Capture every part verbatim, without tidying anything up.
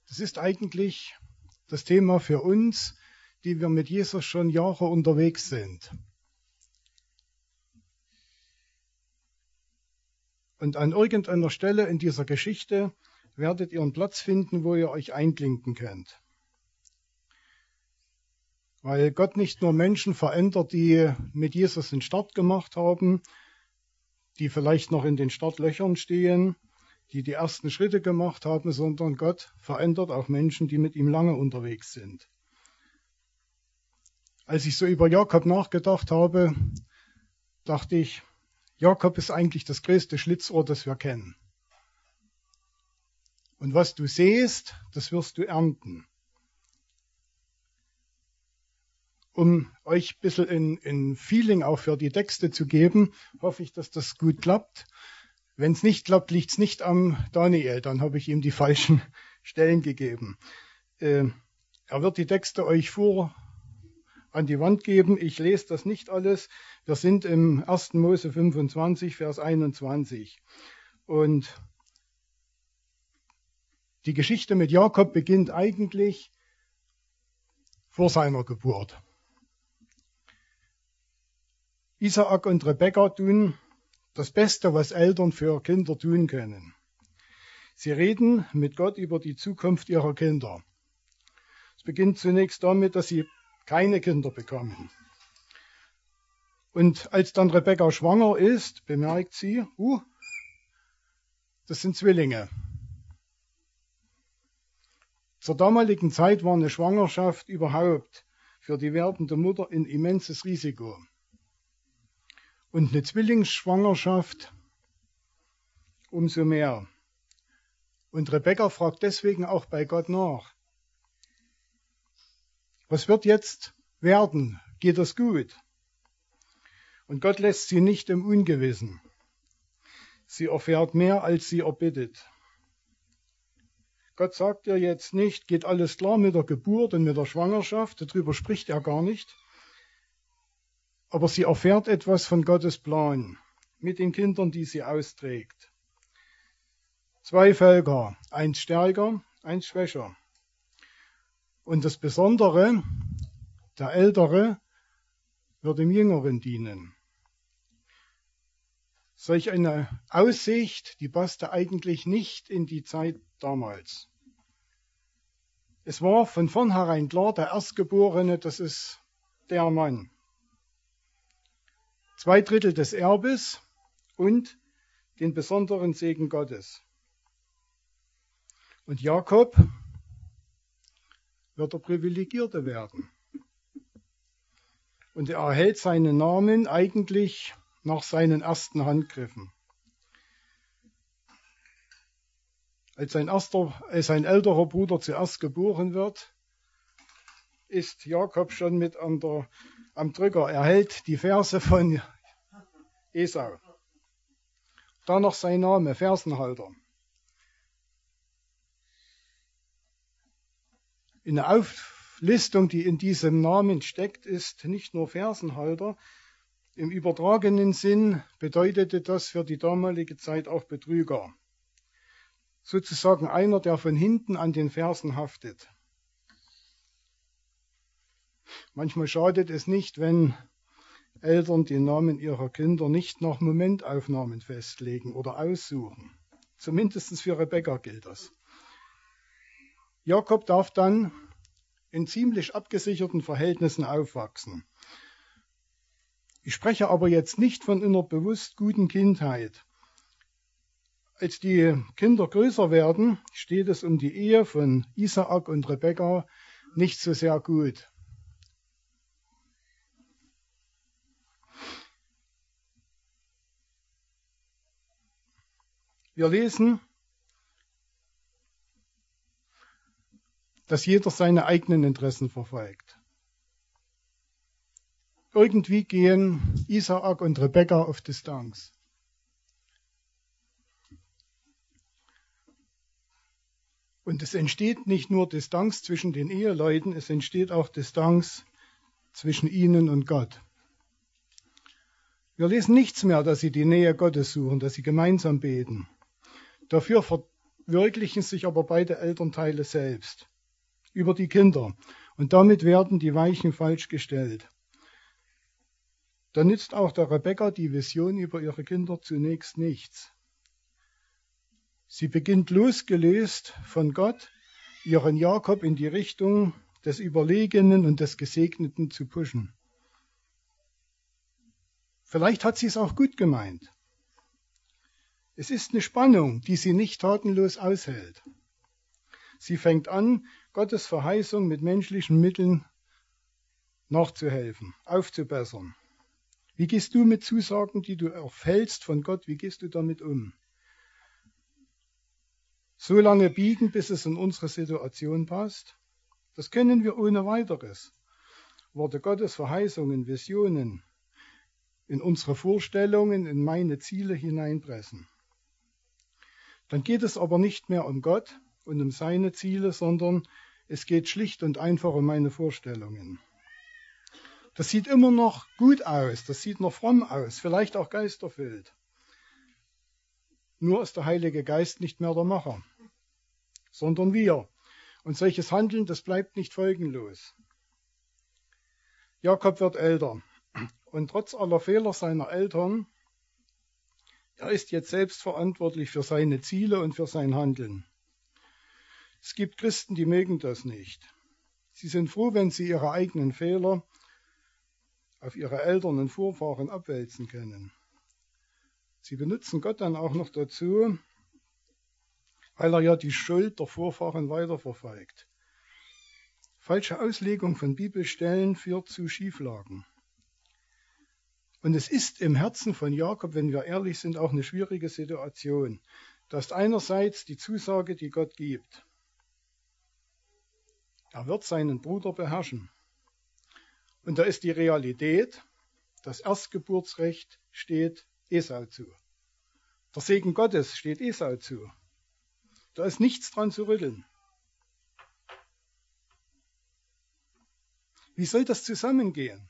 Das ist eigentlich das Thema für uns, die wir mit Jesus schon Jahre unterwegs sind. Und an irgendeiner Stelle in dieser Geschichte werdet ihr einen Platz finden, wo ihr euch einklinken könnt. Weil Gott nicht nur Menschen verändert, die mit Jesus den Start gemacht haben, die vielleicht noch in den Startlöchern stehen, die die ersten Schritte gemacht haben, sondern Gott verändert auch Menschen, die mit ihm lange unterwegs sind. Als ich so über Jakob nachgedacht habe, dachte ich, Jakob ist eigentlich das größte Schlitzohr, das wir kennen. Und was du sähst, das wirst du ernten. Um euch ein bisschen ein, ein Feeling auch für die Texte zu geben, hoffe ich, dass das gut klappt. Wenn es nicht klappt, liegt es nicht am Daniel, dann habe ich ihm die falschen Stellen gegeben. Äh, er wird die Texte euch vor an die Wand geben. Ich lese das nicht alles. Wir sind im ersten Mose fünfundzwanzig, Vers einundzwanzig. Und die Geschichte mit Jakob beginnt eigentlich vor seiner Geburt. Isaak und Rebekka tun das Beste, was Eltern für Kinder tun können. Sie reden mit Gott über die Zukunft ihrer Kinder. Es beginnt zunächst damit, dass sie keine Kinder bekommen. Und als dann Rebekka schwanger ist, bemerkt sie, uh, das sind Zwillinge. Zur damaligen Zeit war eine Schwangerschaft überhaupt für die werdende Mutter ein immenses Risiko. Und eine Zwillingsschwangerschaft umso mehr. Und Rebekka fragt deswegen auch bei Gott nach. Was wird jetzt werden? Geht das gut? Und Gott lässt sie nicht im Ungewissen. Sie erfährt mehr, als sie erbittet. Gott sagt ihr jetzt nicht, geht alles klar mit der Geburt und mit der Schwangerschaft, darüber spricht er gar nicht. Aber sie erfährt etwas von Gottes Plan mit den Kindern, die sie austrägt. Zwei Völker, eins stärker, eins schwächer. Und das Besondere, der Ältere wird dem Jüngeren dienen. Solch eine Aussicht, die passte eigentlich nicht in die Zeit damals. Es war von vornherein klar, der Erstgeborene, das ist der Mann. Zwei Drittel des Erbes und den besonderen Segen Gottes. Und Jakob wird der Privilegierte werden. Und er erhält seinen Namen eigentlich nach seinen ersten Handgriffen. Als sein, erster, als sein älterer Bruder zuerst geboren wird, ist Jakob schon mit an der, am Drücker. Er hält die Verse von Esau. Da noch sein Name, Versenhalter. Eine Auflistung, die in diesem Namen steckt, ist nicht nur Versenhalter. Im übertragenen Sinn bedeutete das für die damalige Zeit auch Betrüger. Sozusagen einer, der von hinten an den Fersen haftet. Manchmal schadet es nicht, wenn Eltern den Namen ihrer Kinder nicht nach Momentaufnahmen festlegen oder aussuchen. Zumindest für Rebekka gilt das. Jakob darf dann in ziemlich abgesicherten Verhältnissen aufwachsen. Ich spreche aber jetzt nicht von einer bewusst guten Kindheit. Als die Kinder größer werden, steht es um die Ehe von Isaak und Rebekka nicht so sehr gut. Wir lesen, dass jeder seine eigenen Interessen verfolgt. Irgendwie gehen Isaak und Rebekka auf Distanz. Und es entsteht nicht nur Distanz zwischen den Eheleuten, es entsteht auch Distanz zwischen ihnen und Gott. Wir lesen nichts mehr, dass sie die Nähe Gottes suchen, dass sie gemeinsam beten. Dafür verwirklichen sich aber beide Elternteile selbst über die Kinder. Und damit werden die Weichen falsch gestellt. Da nützt auch der Rebekka die Vision über ihre Kinder zunächst nichts. Sie beginnt losgelöst von Gott, ihren Jakob in die Richtung des Überlegenen und des Gesegneten zu pushen. Vielleicht hat sie es auch gut gemeint. Es ist eine Spannung, die sie nicht tatenlos aushält. Sie fängt an, Gottes Verheißung mit menschlichen Mitteln nachzuhelfen, aufzubessern. Wie gehst du mit Zusagen, die du erfällst von Gott, wie gehst du damit um? So lange biegen, bis es in unsere Situation passt? Das können wir ohne weiteres. Worte Gottes, Verheißungen, Visionen in unsere Vorstellungen, in meine Ziele hineinpressen. Dann geht es aber nicht mehr um Gott und um seine Ziele, sondern es geht schlicht und einfach um meine Vorstellungen. Das sieht immer noch gut aus, das sieht noch fromm aus, vielleicht auch geisterfüllt. Nur ist der Heilige Geist nicht mehr der Macher, sondern wir. Und solches Handeln, das bleibt nicht folgenlos. Jakob wird älter und trotz aller Fehler seiner Eltern, er ist jetzt selbst verantwortlich für seine Ziele und für sein Handeln. Es gibt Christen, die mögen das nicht. Sie sind froh, wenn sie ihre eigenen Fehler auf ihre Eltern und Vorfahren abwälzen können. Sie benutzen Gott dann auch noch dazu, weil er ja die Schuld der Vorfahren weiterverfolgt. Falsche Auslegung von Bibelstellen führt zu Schieflagen. Und es ist im Herzen von Jakob, wenn wir ehrlich sind, auch eine schwierige Situation. Da ist einerseits die Zusage, die Gott gibt. Er wird seinen Bruder beherrschen. Und da ist die Realität, das Erstgeburtsrecht steht Esau zu. Der Segen Gottes steht Esau zu. Da ist nichts dran zu rütteln. Wie soll das zusammengehen?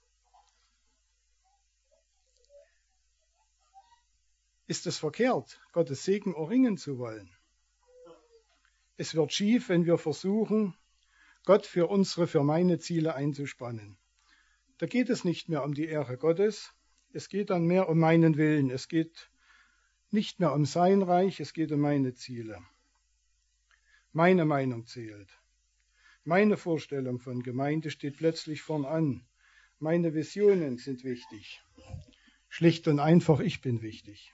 Ist es verkehrt, Gottes Segen erringen zu wollen? Es wird schief, wenn wir versuchen, Gott für unsere, für meine Ziele einzuspannen. Da geht es nicht mehr um die Ehre Gottes, es geht dann mehr um meinen Willen, es geht nicht mehr um sein Reich, es geht um meine Ziele. Meine Meinung zählt. Meine Vorstellung von Gemeinde steht plötzlich vorn an. Meine Visionen sind wichtig. Schlicht und einfach, ich bin wichtig.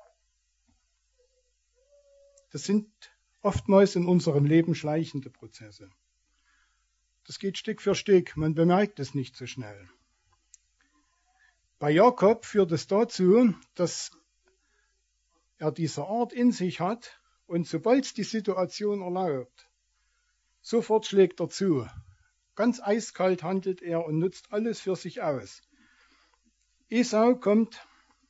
Das sind oftmals in unserem Leben schleichende Prozesse. Das geht Stück für Stück, man bemerkt es nicht so schnell. Bei Jakob führt es dazu, dass er diese Art in sich hat und sobald es die Situation erlaubt, sofort schlägt er zu. Ganz eiskalt handelt er und nutzt alles für sich aus. Esau kommt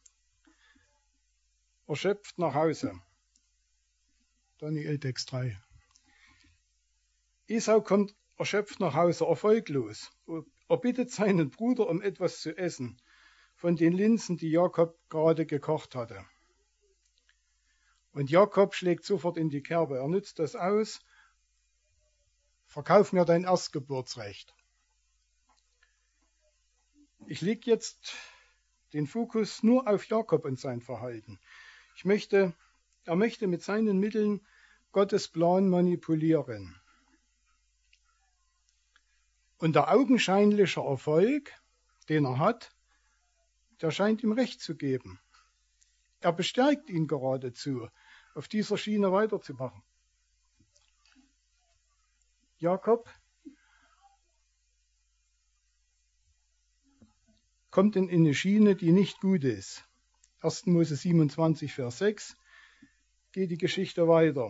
erschöpft nach Hause. Daniel Text drei. Esau kommt erschöpft nach Hause, erfolglos. Er bittet seinen Bruder um etwas zu essen von den Linsen, die Jakob gerade gekocht hatte. Und Jakob schlägt sofort in die Kerbe. Er nutzt das aus. Verkauf mir dein Erstgeburtsrecht. Ich lege jetzt den Fokus nur auf Jakob und sein Verhalten. Ich möchte, er möchte mit seinen Mitteln Gottes Plan manipulieren. Und der augenscheinliche Erfolg, den er hat, der scheint ihm recht zu geben. Er bestärkt ihn geradezu, auf dieser Schiene weiterzumachen. Jakob kommt in eine Schiene, die nicht gut ist. erster Mose siebenundzwanzig, Vers sechs geht die Geschichte weiter.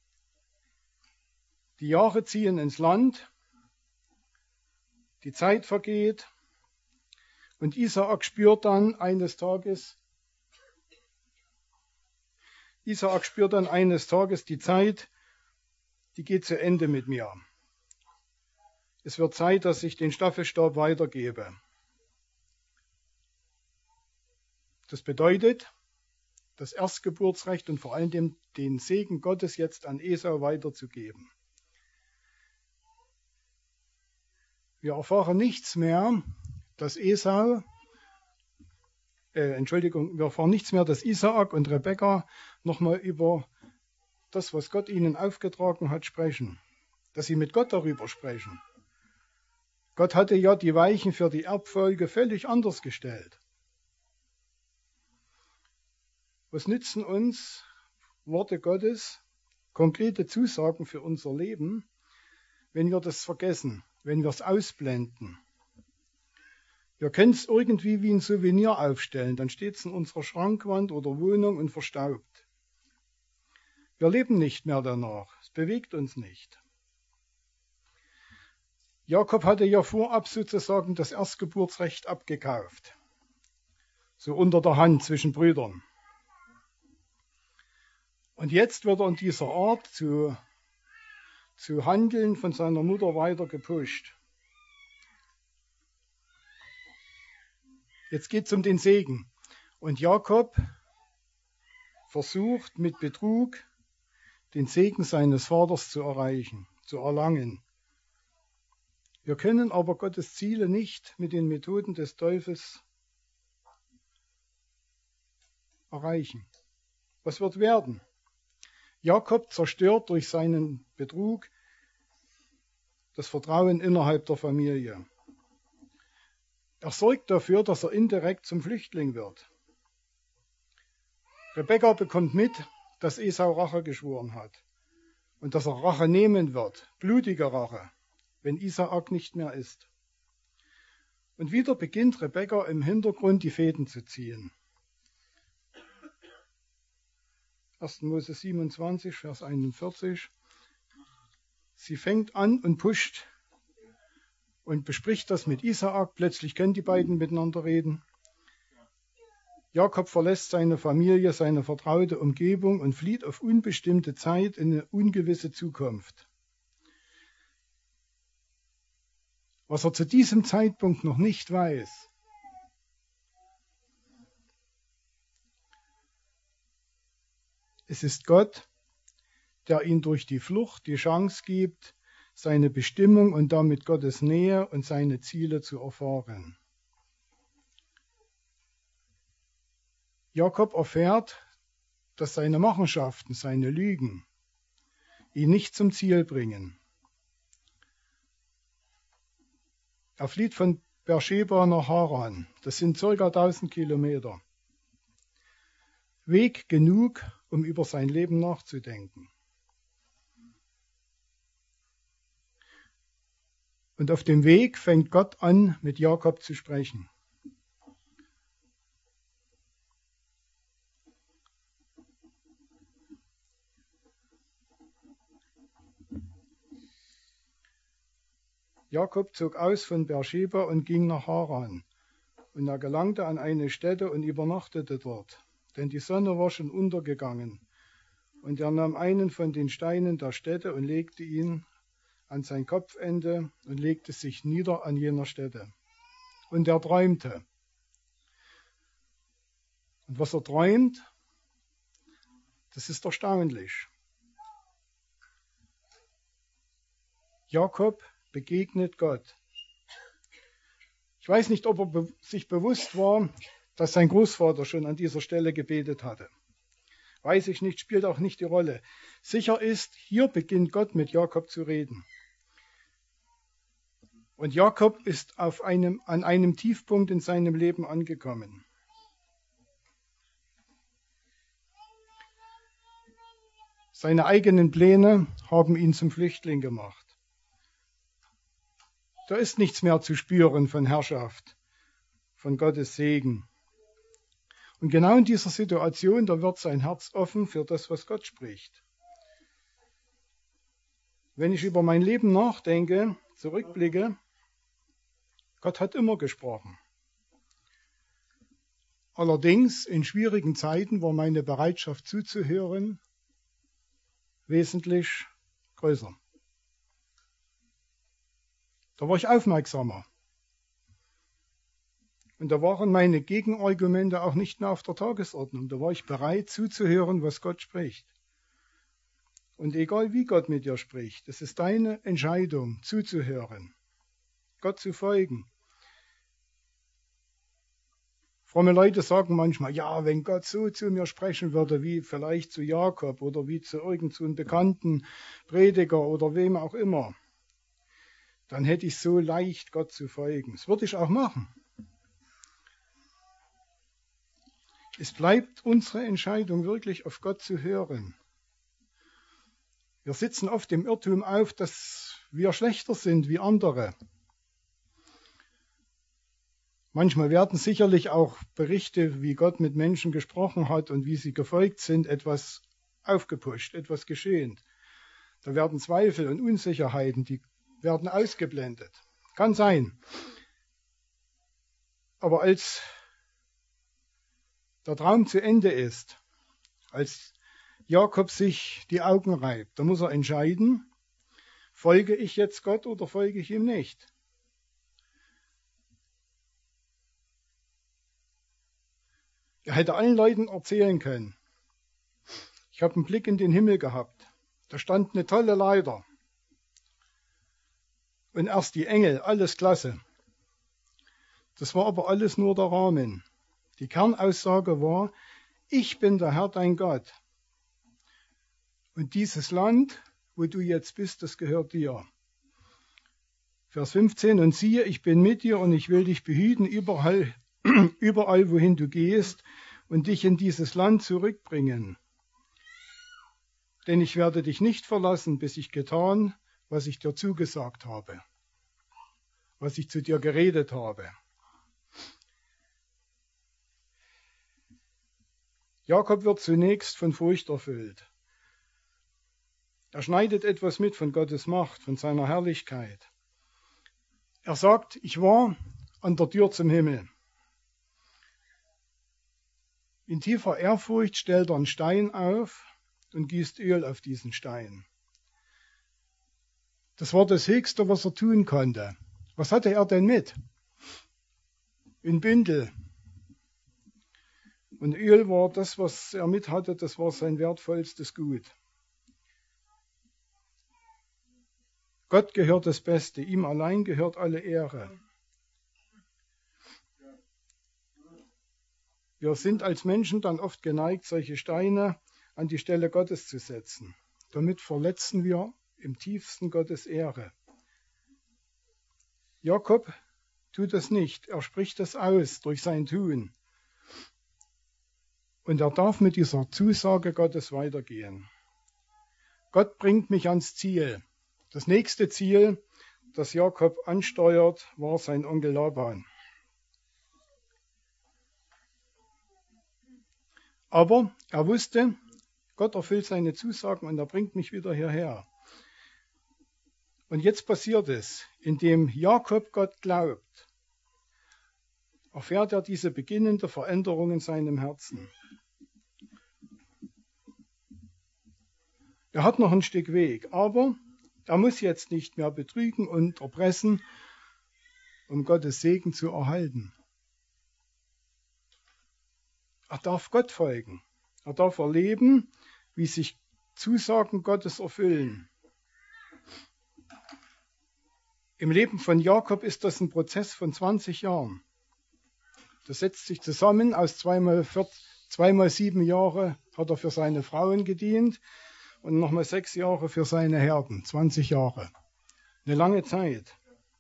Die Jahre ziehen ins Land, die Zeit vergeht und Isaak spürt dann eines Tages, Isaak spürt dann eines Tages die Zeit, die geht zu Ende mit mir. Es wird Zeit, dass ich den Staffelstab weitergebe. Das bedeutet, das Erstgeburtsrecht und vor allem den, den Segen Gottes jetzt an Esau weiterzugeben. Wir erfahren nichts mehr, dass Esau, äh, Entschuldigung, wir erfahren nichts mehr, dass Isaak und Rebekka nochmal über das, was Gott ihnen aufgetragen hat, sprechen. Dass sie mit Gott darüber sprechen. Gott hatte ja die Weichen für die Erbfolge völlig anders gestellt. Was nützen uns Worte Gottes, konkrete Zusagen für unser Leben, wenn wir das vergessen, wenn wir es ausblenden? Wir können es irgendwie wie ein Souvenir aufstellen, dann steht es in unserer Schrankwand oder Wohnung und verstaubt. Wir leben nicht mehr danach, es bewegt uns nicht. Jakob hatte ja vorab sozusagen das Erstgeburtsrecht abgekauft, so unter der Hand zwischen Brüdern. Und jetzt wird er in dieser Art zu, zu handeln von seiner Mutter weiter gepusht. Jetzt geht es um den Segen. Und Jakob versucht mit Betrug den Segen seines Vaters zu erreichen, zu erlangen. Wir können aber Gottes Ziele nicht mit den Methoden des Teufels erreichen. Was wird werden? Jakob zerstört durch seinen Betrug das Vertrauen innerhalb der Familie. Er sorgt dafür, dass er indirekt zum Flüchtling wird. Rebekka bekommt mit, dass Esau Rache geschworen hat und dass er Rache nehmen wird, blutige Rache, wenn Isaak nicht mehr ist. Und wieder beginnt Rebekka im Hintergrund die Fäden zu ziehen. erster Mose siebenundzwanzig, Vers einundvierzig. Sie fängt an und pusht und bespricht das mit Isaak. Plötzlich können die beiden miteinander reden. Jakob verlässt seine Familie, seine vertraute Umgebung und flieht auf unbestimmte Zeit in eine ungewisse Zukunft. Was er zu diesem Zeitpunkt noch nicht weiß, es ist Gott, der ihm durch die Flucht die Chance gibt, seine Bestimmung und damit Gottes Nähe und seine Ziele zu erfahren. Jakob erfährt, dass seine Machenschaften, seine Lügen ihn nicht zum Ziel bringen. Er flieht von Beersheba nach Haran. Das sind ca. tausend Kilometer. Weg genug, um über sein Leben nachzudenken. Und auf dem Weg fängt Gott an, mit Jakob zu sprechen. Jakob zog aus von Beersheba und ging nach Haran. Und er gelangte an eine Stätte und übernachtete dort, denn die Sonne war schon untergegangen. Und er nahm einen von den Steinen der Stätte und legte ihn an sein Kopfende und legte sich nieder an jener Stätte. Und er träumte. Und was er träumt, das ist erstaunlich. Jakob begegnet Gott. Ich weiß nicht, ob er be- sich bewusst war, dass sein Großvater schon an dieser Stelle gebetet hatte. Weiß ich nicht, spielt auch nicht die Rolle. Sicher ist, hier beginnt Gott mit Jakob zu reden. Und Jakob ist auf einem, an einem Tiefpunkt in seinem Leben angekommen. Seine eigenen Pläne haben ihn zum Flüchtling gemacht. Da ist nichts mehr zu spüren von Herrschaft, von Gottes Segen. Und genau in dieser Situation, da wird sein Herz offen für das, was Gott spricht. Wenn ich über mein Leben nachdenke, zurückblicke, Gott hat immer gesprochen. Allerdings in schwierigen Zeiten war meine Bereitschaft zuzuhören wesentlich größer. Da war ich aufmerksamer. Und da waren meine Gegenargumente auch nicht mehr auf der Tagesordnung. Da war ich bereit zuzuhören, was Gott spricht. Und egal wie Gott mit dir spricht, es ist deine Entscheidung, zuzuhören, Gott zu folgen. Fromme Leute sagen manchmal, ja, wenn Gott so zu mir sprechen würde, wie vielleicht zu Jakob oder wie zu irgend so einem bekannten Prediger oder wem auch immer, dann hätte ich so leicht, Gott zu folgen. Das würde ich auch machen. Es bleibt unsere Entscheidung, wirklich auf Gott zu hören. Wir sitzen oft im Irrtum auf, dass wir schlechter sind wie andere. Manchmal werden sicherlich auch Berichte, wie Gott mit Menschen gesprochen hat und wie sie gefolgt sind, etwas aufgepusht, etwas geschehen. Da werden Zweifel und Unsicherheiten, die werden ausgeblendet. Kann sein. Aber als der Traum zu Ende ist, als Jakob sich die Augen reibt, da muss er entscheiden, folge ich jetzt Gott oder folge ich ihm nicht? Er hätte allen Leuten erzählen können. Ich habe einen Blick in den Himmel gehabt. Da stand eine tolle Leiter. Und erst die Engel, alles klasse. Das war aber alles nur der Rahmen. Die Kernaussage war, ich bin der Herr, dein Gott. Und dieses Land, wo du jetzt bist, das gehört dir. Vers fünfzehn, und siehe, ich bin mit dir und ich will dich behüten überall, überall, wohin du gehst und dich in dieses Land zurückbringen. Denn ich werde dich nicht verlassen, bis ich getan, was ich dir zugesagt habe, was ich zu dir geredet habe. Jakob wird zunächst von Furcht erfüllt. Er schneidet etwas mit von Gottes Macht, von seiner Herrlichkeit. Er sagt, ich war an der Tür zum Himmel. In tiefer Ehrfurcht stellt er einen Stein auf und gießt Öl auf diesen Stein. Das war das Höchste, was er tun konnte. Was hatte er denn mit? Ein Bündel. Und Öl war das, was er mit hatte, das war sein wertvollstes Gut. Gott gehört das Beste, ihm allein gehört alle Ehre. Wir sind als Menschen dann oft geneigt, solche Steine an die Stelle Gottes zu setzen. Damit verletzen wir im tiefsten Gottes Ehre. Jakob tut das nicht, er spricht das aus durch sein Tun. Und er darf mit dieser Zusage Gottes weitergehen. Gott bringt mich ans Ziel. Das nächste Ziel, das Jakob ansteuert, war sein Onkel Laban. Aber er wusste, Gott erfüllt seine Zusagen und er bringt mich wieder hierher. Und jetzt passiert es, indem Jakob Gott glaubt, erfährt er diese beginnende Veränderung in seinem Herzen. Er hat noch ein Stück Weg, aber er muss jetzt nicht mehr betrügen und erpressen, um Gottes Segen zu erhalten. Er darf Gott folgen. Er darf erleben, wie sich Zusagen Gottes erfüllen. Im Leben von Jakob ist das ein Prozess von zwanzig Jahren. Das setzt sich zusammen aus zweimal, vier, zweimal sieben Jahre hat er für seine Frauen gedient und nochmal sechs Jahre für seine Herden. zwanzig Jahre. Eine lange Zeit.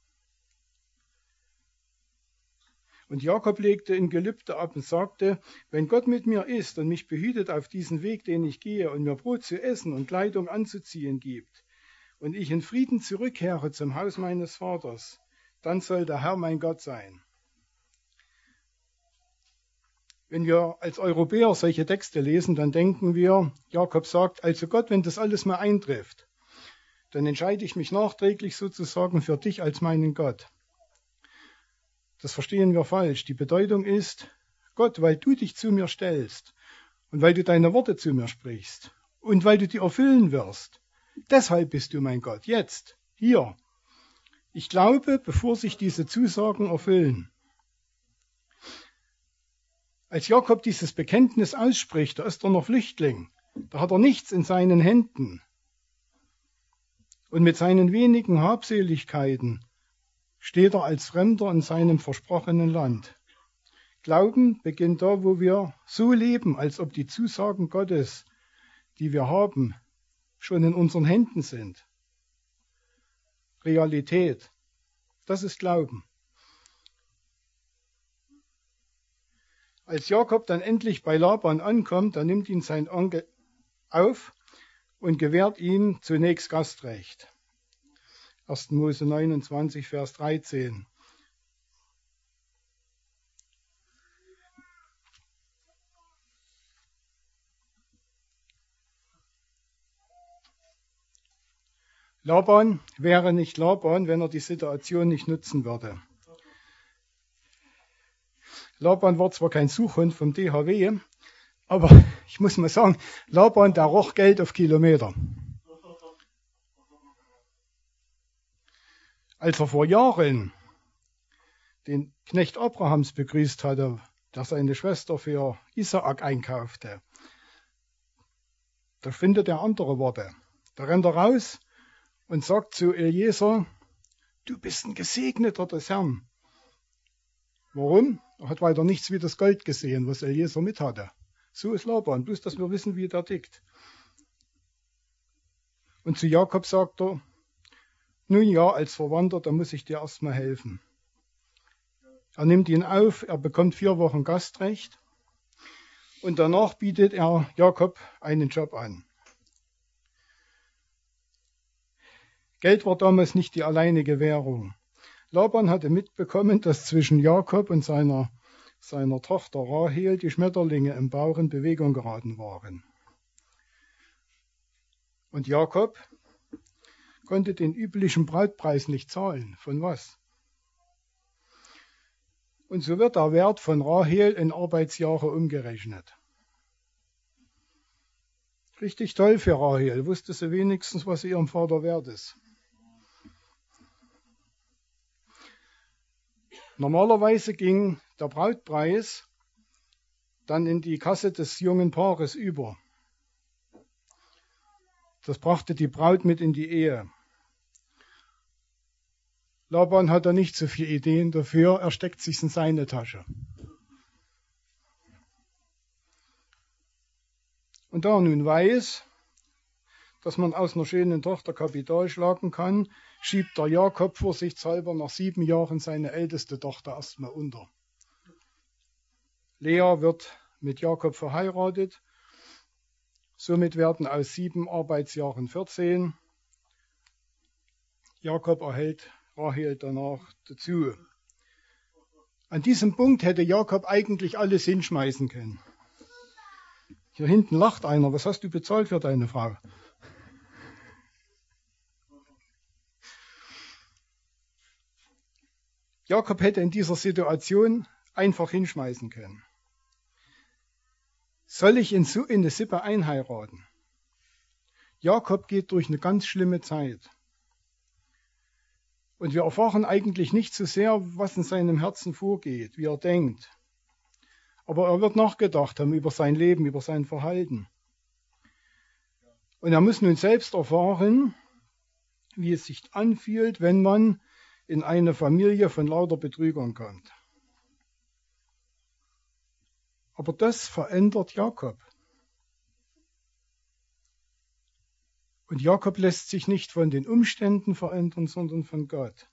Und Jakob legte ein Gelübde ab und sagte, wenn Gott mit mir ist und mich behütet auf diesen Weg, den ich gehe, und mir Brot zu essen und Kleidung anzuziehen gibt, und ich in Frieden zurückkehre zum Haus meines Vaters, dann soll der Herr mein Gott sein. Wenn wir als Europäer solche Texte lesen, dann denken wir, Jakob sagt, also Gott, wenn das alles mal eintrifft, dann entscheide ich mich nachträglich sozusagen für dich als meinen Gott. Das verstehen wir falsch. Die Bedeutung ist, Gott, weil du dich zu mir stellst und weil du deine Worte zu mir sprichst und weil du die erfüllen wirst, deshalb bist du mein Gott, jetzt, hier. Ich glaube, bevor sich diese Zusagen erfüllen. Als Jakob dieses Bekenntnis ausspricht, da ist er noch Flüchtling. Da hat er nichts in seinen Händen. Und mit seinen wenigen Habseligkeiten steht er als Fremder in seinem versprochenen Land. Glauben beginnt da, wo wir so leben, als ob die Zusagen Gottes, die wir haben, schon in unseren Händen sind. Realität, das ist Glauben. Als Jakob dann endlich bei Laban ankommt, dann nimmt ihn sein Onkel auf und gewährt ihm zunächst Gastrecht. erster Mose neunundzwanzig, Vers dreizehn. Laban wäre nicht Laban, wenn er die Situation nicht nutzen würde. Laban war zwar kein Suchhund vom D H W, aber ich muss mal sagen, Laban, der roch Geld auf Kilometer. Als er vor Jahren den Knecht Abrahams begrüßt hatte, der seine Schwester für Isaak einkaufte, da findet er andere Worte. Da rennt er raus und sagt zu Eliezer, du bist ein Gesegneter des Herrn. Warum? Er hat weiter nichts wie das Gold gesehen, was Eliezer mit hatte. So ist Laban, bloß dass wir wissen, wie der tickt. Und zu Jakob sagt er, nun ja, als Verwandter, da muss ich dir erstmal helfen. Er nimmt ihn auf, er bekommt vier Wochen Gastrecht und danach bietet er Jakob einen Job an. Geld war damals nicht die alleinige Währung. Laban hatte mitbekommen, dass zwischen Jakob und seiner, seiner Tochter Rahel die Schmetterlinge im Bauch in Bewegung geraten waren. Und Jakob konnte den üblichen Brautpreis nicht zahlen. Von was? Und so wird der Wert von Rahel in Arbeitsjahre umgerechnet. Richtig toll für Rahel, wusste sie wenigstens, was ihrem Vater wert ist. Normalerweise ging der Brautpreis dann in die Kasse des jungen Paares über. Das brachte die Braut mit in die Ehe. Laban hat da nicht so viele Ideen dafür, er steckt sich in seine Tasche. Und da er nun weiß, dass man aus einer schönen Tochter Kapital schlagen kann, schiebt der Jakob vorsichtshalber nach sieben Jahren seine älteste Tochter erstmal unter. Lea wird mit Jakob verheiratet, somit werden aus sieben Arbeitsjahren vierzehn. Jakob erhält Rahel danach dazu. An diesem Punkt hätte Jakob eigentlich alles hinschmeißen können. Hier hinten lacht einer, was hast du bezahlt für deine Frau? Jakob hätte in dieser Situation einfach hinschmeißen können. Soll ich in so eine Sippe einheiraten? Jakob geht durch eine ganz schlimme Zeit. Und wir erfahren eigentlich nicht so sehr, was in seinem Herzen vorgeht, wie er denkt. Aber er wird nachgedacht haben über sein Leben, über sein Verhalten. Und er muss nun selbst erfahren, wie es sich anfühlt, wenn man in eine Familie von lauter Betrügern kommt. Aber das verändert Jakob. Und Jakob lässt sich nicht von den Umständen verändern, sondern von Gott.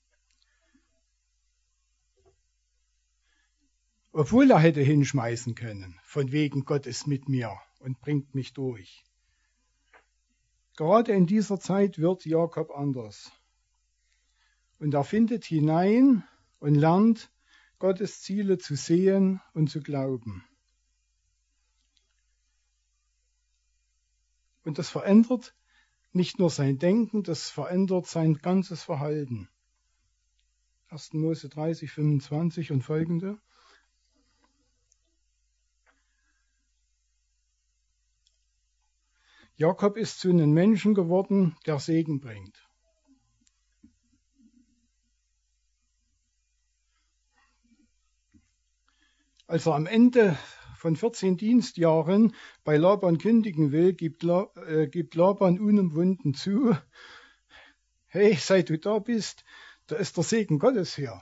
Obwohl er hätte hinschmeißen können, von wegen Gott ist mit mir und bringt mich durch. Gerade in dieser Zeit wird Jakob anders. Und er findet hinein und lernt, Gottes Ziele zu sehen und zu glauben. Und das verändert nicht nur sein Denken, das verändert sein ganzes Verhalten. erster Mose dreißig, fünfundzwanzig und folgende. Jakob ist zu einem Menschen geworden, der Segen bringt. Als er am Ende von vierzehn Dienstjahren bei Laban kündigen will, gibt, La, äh, gibt Laban unumwunden zu, hey, seit du da bist, da ist der Segen Gottes hier.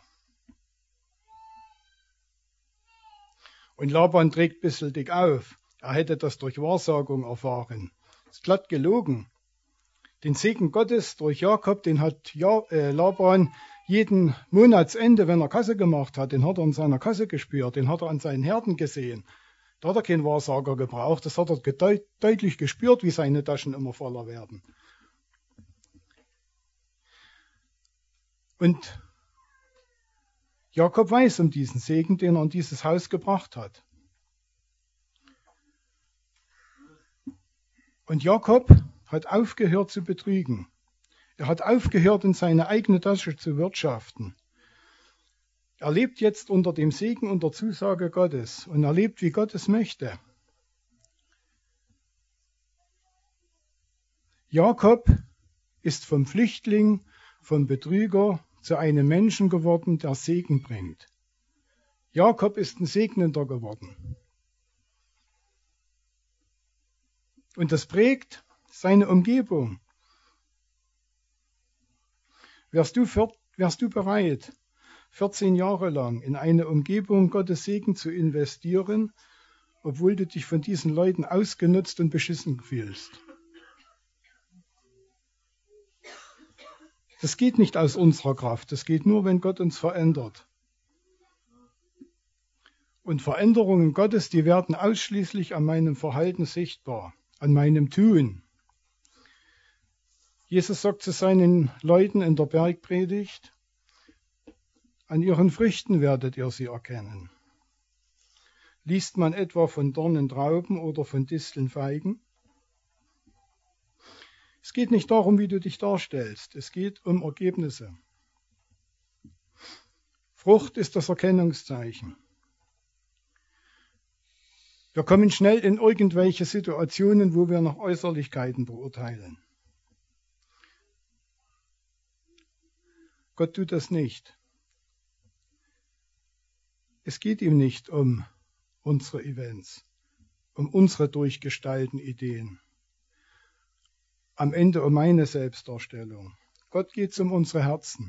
Und Laban trägt ein bisschen dick auf. Er hätte das durch Wahrsagung erfahren. Das ist glatt gelogen. Den Segen Gottes durch Jakob, den hat ja, äh, Laban jeden Monatsende, wenn er Kasse gemacht hat, den hat er in seiner Kasse gespürt, den hat er an seinen Herden gesehen. Da hat er keinen Wahrsager gebraucht, das hat er gedeut- deutlich gespürt, wie seine Taschen immer voller werden. Und Jakob weiß um diesen Segen, den er in dieses Haus gebracht hat. Und Jakob hat aufgehört zu betrügen. Er hat aufgehört, in seine eigene Tasche zu wirtschaften. Er lebt jetzt unter dem Segen und der Zusage Gottes und er lebt, wie Gott es möchte. Jakob ist vom Flüchtling, vom Betrüger zu einem Menschen geworden, der Segen bringt. Jakob ist ein Segnender geworden. Und das prägt seine Umgebung. Wärst du, wärst du bereit, vierzehn Jahre lang in eine Umgebung Gottes Segen zu investieren, obwohl du dich von diesen Leuten ausgenutzt und beschissen fühlst? Das geht nicht aus unserer Kraft, das geht nur, wenn Gott uns verändert. Und Veränderungen Gottes, die werden ausschließlich an meinem Verhalten sichtbar, an meinem Tun. Jesus sagt zu seinen Leuten in der Bergpredigt, an ihren Früchten werdet ihr sie erkennen. Liest man etwa von Dornen Trauben oder von Disteln Feigen? Es geht nicht darum, wie du dich darstellst, es geht um Ergebnisse. Frucht ist das Erkennungszeichen. Wir kommen schnell in irgendwelche Situationen, wo wir nach Äußerlichkeiten beurteilen. Gott tut das nicht. Es geht ihm nicht um unsere Events, um unsere durchgestalten Ideen. Am Ende um meine Selbstdarstellung. Gott geht es um unsere Herzen.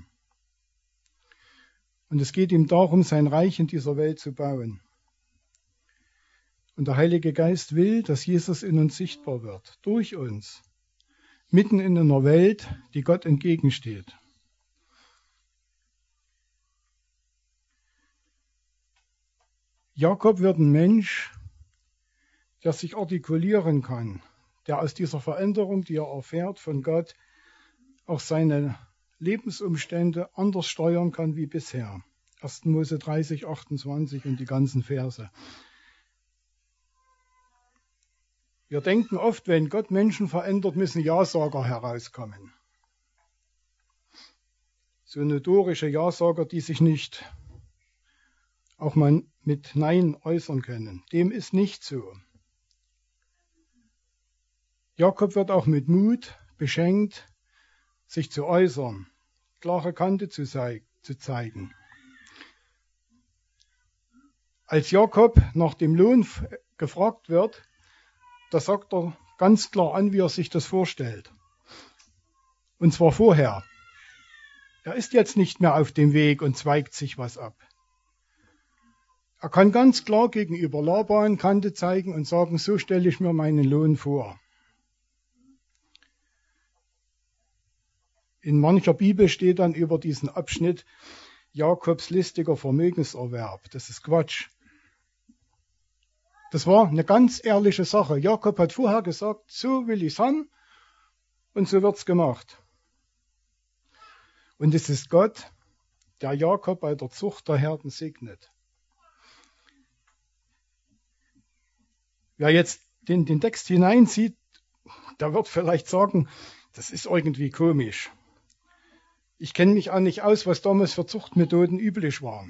Und es geht ihm darum, sein Reich in dieser Welt zu bauen. Und der Heilige Geist will, dass Jesus in uns sichtbar wird, durch uns, mitten in einer Welt, die Gott entgegensteht. Jakob wird ein Mensch, der sich artikulieren kann, der aus dieser Veränderung, die er erfährt von Gott, auch seine Lebensumstände anders steuern kann wie bisher. erster Mose dreißig, achtundzwanzig und die ganzen Verse. Wir denken oft, wenn Gott Menschen verändert, müssen Ja-Sager herauskommen. So notorische Ja-Sager, die sich nicht auch mal mit Nein äußern können. Dem ist nicht so. Jakob wird auch mit Mut beschenkt, sich zu äußern, klare Kante zu, zei- zu zeigen. Als Jakob nach dem Lohn f- gefragt wird, da sagt er ganz klar an, wie er sich das vorstellt. Und zwar vorher. Er ist jetzt nicht mehr auf dem Weg und zweigt sich was ab. Er kann ganz klar gegenüber Laban Kante zeigen und sagen, so stelle ich mir meinen Lohn vor. In mancher Bibel steht dann über diesen Abschnitt Jakobs listiger Vermögenserwerb. Das ist Quatsch. Das war eine ganz ehrliche Sache. Jakob hat vorher gesagt, so will ich's haben und so wird's gemacht. Und es ist Gott, der Jakob bei der Zucht der Herden segnet. Wer jetzt den, den Text hineinzieht, der wird vielleicht sagen, das ist irgendwie komisch. Ich kenne mich auch nicht aus, was damals für Zuchtmethoden üblich waren.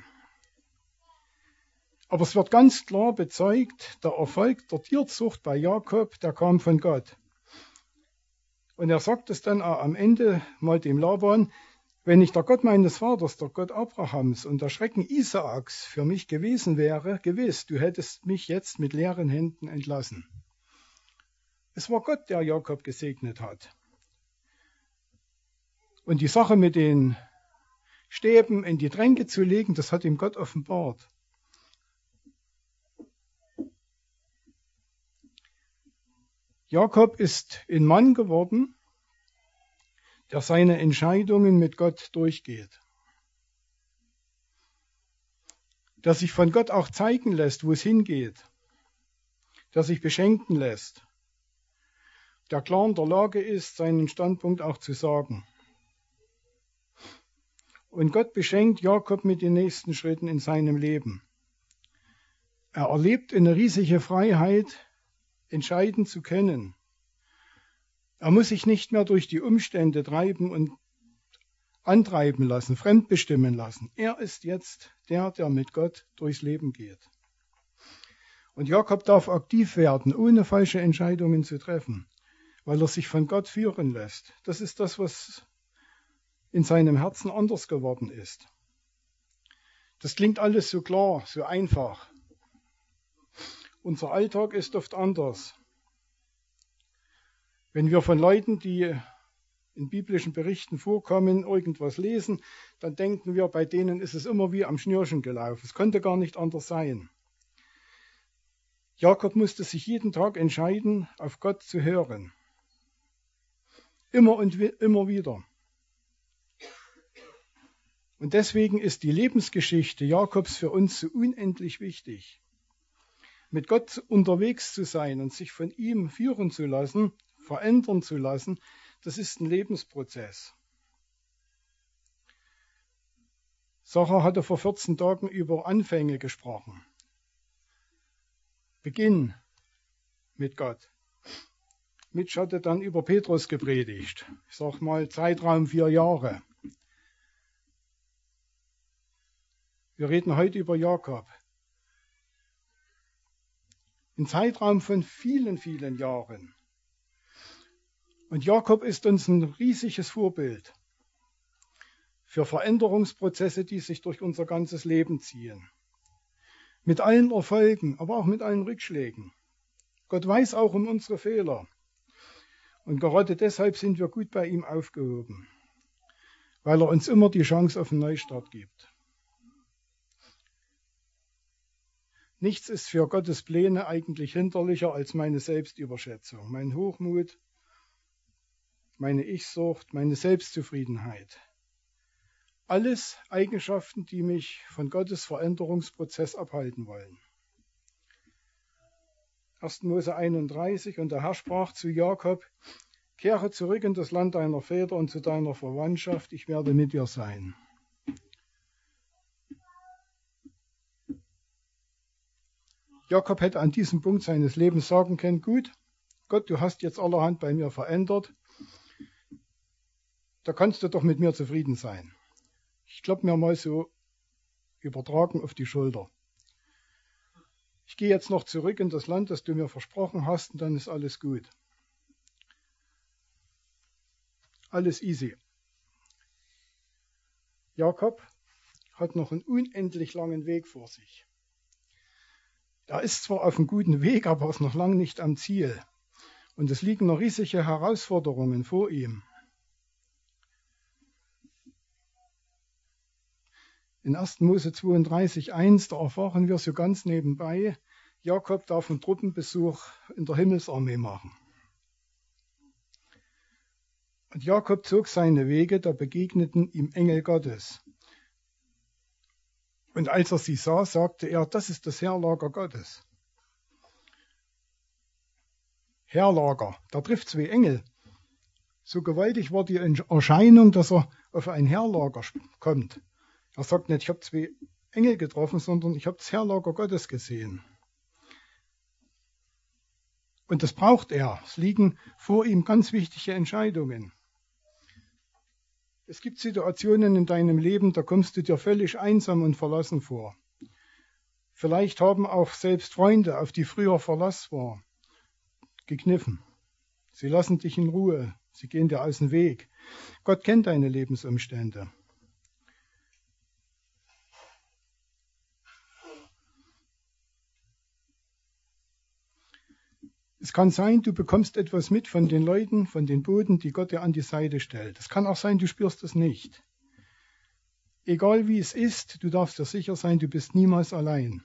Aber es wird ganz klar bezeugt, der Erfolg der Tierzucht bei Jakob, der kam von Gott. Und er sagt es dann auch am Ende mal dem Laban, Wenn nicht der Gott meines Vaters, der Gott Abrahams und der Schrecken Isaaks für mich gewesen wäre, gewiss, du hättest mich jetzt mit leeren Händen entlassen. Es war Gott, der Jakob gesegnet hat. Und die Sache mit den Stäben in die Tränke zu legen, das hat ihm Gott offenbart. Jakob ist ein Mann geworden, der seine Entscheidungen mit Gott durchgeht. Der sich von Gott auch zeigen lässt, wo es hingeht. Der sich beschenken lässt. Der klar in der Lage ist, seinen Standpunkt auch zu sagen. Und Gott beschenkt Jakob mit den nächsten Schritten in seinem Leben. Er erlebt eine riesige Freiheit, entscheiden zu können. Er muss sich nicht mehr durch die Umstände treiben und antreiben lassen, fremdbestimmen lassen. Er ist jetzt der, der mit Gott durchs Leben geht. Und Jakob darf aktiv werden, ohne falsche Entscheidungen zu treffen, weil er sich von Gott führen lässt. Das ist das, was in seinem Herzen anders geworden ist. Das klingt alles so klar, so einfach. Unser Alltag ist oft anders. Wenn wir von Leuten, die in biblischen Berichten vorkommen, irgendwas lesen, dann denken wir, bei denen ist es immer wie am Schnürchen gelaufen. Es konnte gar nicht anders sein. Jakob musste sich jeden Tag entscheiden, auf Gott zu hören. Immer und immer wieder. Und deswegen ist die Lebensgeschichte Jakobs für uns so unendlich wichtig. Mit Gott unterwegs zu sein und sich von ihm führen zu lassen, verändern zu lassen, das ist ein Lebensprozess. Sarah hatte vor vierzehn Tagen über Anfänge gesprochen. Beginn mit Gott. Mitch hatte dann über Petrus gepredigt. Ich sag mal Zeitraum vier Jahre. Wir reden heute über Jakob. Ein Zeitraum von vielen, vielen Jahren. Und Jakob ist uns ein riesiges Vorbild für Veränderungsprozesse, die sich durch unser ganzes Leben ziehen. Mit allen Erfolgen, aber auch mit allen Rückschlägen. Gott weiß auch um unsere Fehler. Und gerade deshalb sind wir gut bei ihm aufgehoben, weil er uns immer die Chance auf einen Neustart gibt. Nichts ist für Gottes Pläne eigentlich hinderlicher als meine Selbstüberschätzung, mein Hochmut, meine Ich-Sucht, meine Selbstzufriedenheit. Alles Eigenschaften, die mich von Gottes Veränderungsprozess abhalten wollen. erster Mose einunddreißig, und der Herr sprach zu Jakob, kehre zurück in das Land deiner Väter und zu deiner Verwandtschaft, ich werde mit dir sein. Jakob hätte an diesem Punkt seines Lebens sagen können, gut, Gott, du hast jetzt allerhand bei mir verändert, da kannst du doch mit mir zufrieden sein. Ich glaube mir mal so übertragen auf die Schulter. Ich gehe jetzt noch zurück in das Land, das du mir versprochen hast, und dann ist alles gut. Alles easy. Jakob hat noch einen unendlich langen Weg vor sich. Er ist zwar auf einem guten Weg, aber ist noch lange nicht am Ziel. Und es liegen noch riesige Herausforderungen vor ihm. In erster Mose zweiunddreißig eins, da erfahren wir so ganz nebenbei, Jakob darf einen Truppenbesuch in der Himmelsarmee machen. Und Jakob zog seine Wege, da begegneten ihm Engel Gottes. Und als er sie sah, sagte er, das ist das Heerlager Gottes. Heerlager, da trifft zwei Engel. So gewaltig war die Erscheinung, dass er auf ein Heerlager kommt. Er sagt nicht, ich habe zwei Engel getroffen, sondern ich habe das Heerlager Gottes gesehen. Und das braucht er. Es liegen vor ihm ganz wichtige Entscheidungen. Es gibt Situationen in deinem Leben, da kommst du dir völlig einsam und verlassen vor. Vielleicht haben auch selbst Freunde, auf die früher Verlass war, gekniffen. Sie lassen dich in Ruhe. Sie gehen dir aus dem Weg. Gott kennt deine Lebensumstände. Es kann sein, du bekommst etwas mit von den Leuten, von den Boten, die Gott dir an die Seite stellt. Es kann auch sein, du spürst es nicht. Egal wie es ist, du darfst dir sicher sein, du bist niemals allein.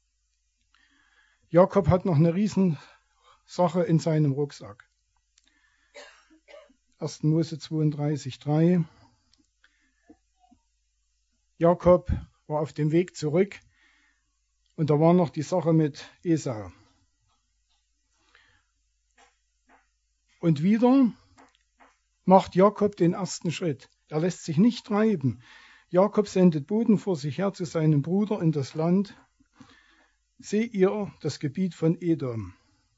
Jakob hat noch eine Riesensache in seinem Rucksack. erster Mose zweiunddreißig, drei. Jakob war auf dem Weg zurück und da war noch die Sache mit Esau. Und wieder macht Jakob den ersten Schritt. Er lässt sich nicht treiben. Jakob sendet Boten vor sich her zu seinem Bruder in das Land Seir, das Gebiet von Edom.